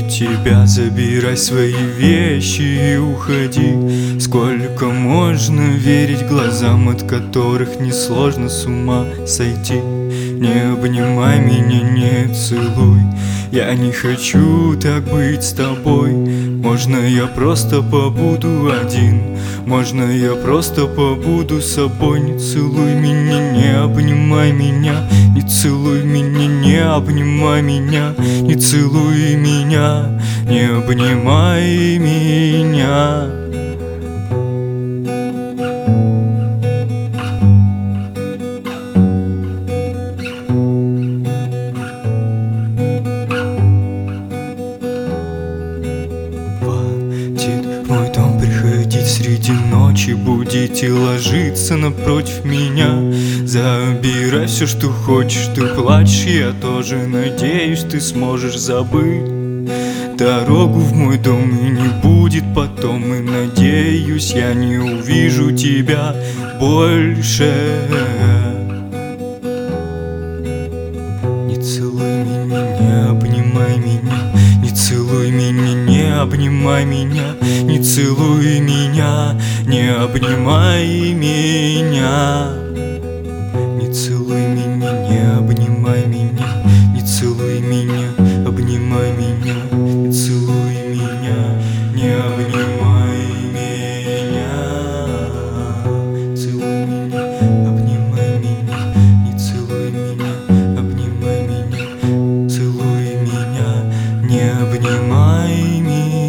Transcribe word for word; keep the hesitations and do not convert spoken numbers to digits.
тебя. Забирай свои вещи и уходи. Сколько можно верить глазам, от которых несложно с ума сойти? Не обнимай меня, не целуй, я не хочу так быть с тобой. Можно я просто побуду один, можно я просто побуду с собой. Не целуй меня, не обнимай меня, не целуй меня, не обнимай меня, не целуй меня, не обнимай меня. В мой дом приходить среди ночи, будить и ложиться напротив меня. Забирай все, что хочешь, ты плачешь, я тоже надеюсь, ты сможешь забыть дорогу в мой дом, и не будет потом. И надеюсь, я не увижу тебя больше. Не целуй меня, не обнимай меня, не целуй меня, не обнимай меня, не целуй меня, не обнимай меня. Не целуй меня, не обнимай меня, не целуй меня, обнимай меня, не целуй меня, не обнимай меня. Целуй меня, обнимай меня, не целуй меня, обнимай меня, целуй меня, не обнимай меня.